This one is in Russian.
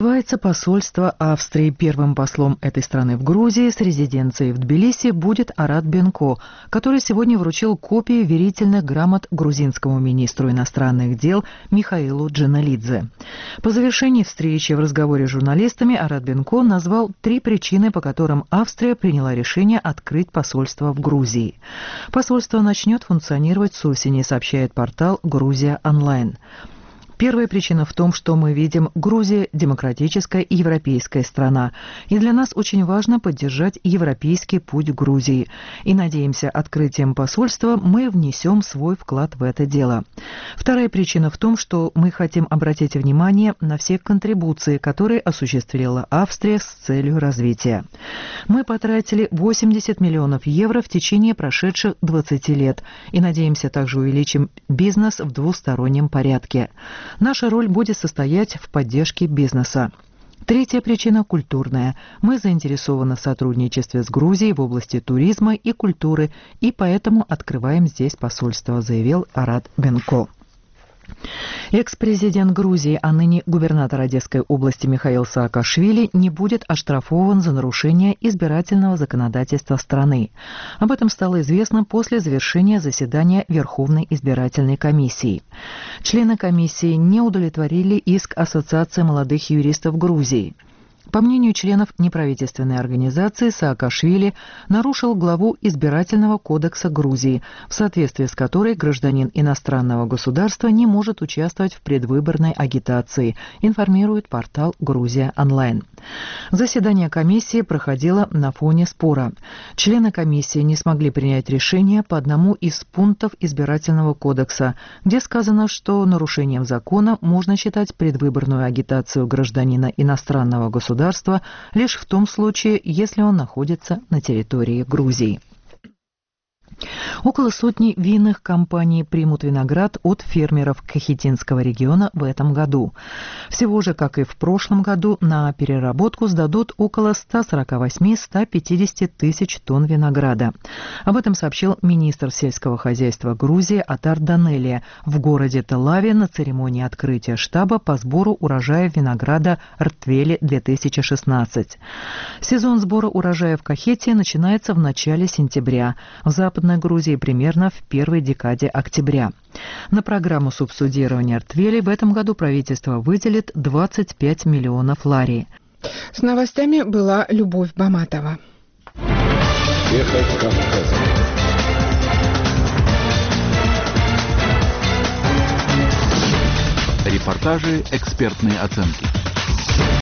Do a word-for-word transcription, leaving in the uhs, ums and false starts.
Открывается посольство Австрии. Первым послом этой страны в Грузии с резиденцией в Тбилиси будет Арат Бенко, который сегодня вручил копии верительных грамот грузинскому министру иностранных дел Михаилу Джаналидзе. По завершении встречи в разговоре с журналистами Арат Бенко назвал три причины, по которым Австрия приняла решение открыть посольство в Грузии. Посольство начнет функционировать с осени, сообщает портал «Грузия онлайн». Первая причина в том, что мы видим, Грузия – демократическая и европейская страна, и для нас очень важно поддержать европейский путь Грузии. И надеемся, открытием посольства мы внесем свой вклад в это дело. Вторая причина в том, что мы хотим обратить внимание на все контрибуции, которые осуществила Австрия с целью развития. Мы потратили восемьдесят миллионов евро в течение прошедших двадцати лет и надеемся также увеличим бизнес в двустороннем порядке. Наша роль будет состоять в поддержке бизнеса. Третья причина – культурная. Мы заинтересованы в сотрудничестве с Грузией в области туризма и культуры, и поэтому открываем здесь посольство, заявил Арат Бенко. Экс-президент Грузии, а ныне губернатор Одесской области Михаил Саакашвили не будет оштрафован за нарушение избирательного законодательства страны. Об этом стало известно после завершения заседания Верховной избирательной комиссии. Члены комиссии не удовлетворили иск Ассоциации молодых юристов Грузии. По мнению членов неправительственной организации, Саакашвили нарушил главу Избирательного кодекса Грузии, в соответствии с которой гражданин иностранного государства не может участвовать в предвыборной агитации, информирует портал «Грузия онлайн». Заседание комиссии проходило на фоне спора. Члены комиссии не смогли принять решение по одному из пунктов Избирательного кодекса, где сказано, что нарушением закона можно считать предвыборную агитацию гражданина иностранного государства лишь в том случае, если он находится на территории Грузии. Около сотни винных компаний примут виноград от фермеров Кахетинского региона в этом году. Всего же, как и в прошлом году, на переработку сдадут около ста сорока восьми — ста пятидесяти тысяч тонн винограда. Об этом сообщил министр сельского хозяйства Грузии Атар Данелия в городе Телаве на церемонии открытия штаба по сбору урожая винограда Ртвели две тысячи шестнадцать. Сезон сбора урожая в Кахетии начинается в начале сентября. В Западной Грузии примерно в первой декаде октября. На программу субсидирования Ртвели в этом году правительство выделит двадцать пять миллионов лари. С новостями была Любовь Баматова. Эхо Кавказа. Репортажи, экспертные оценки.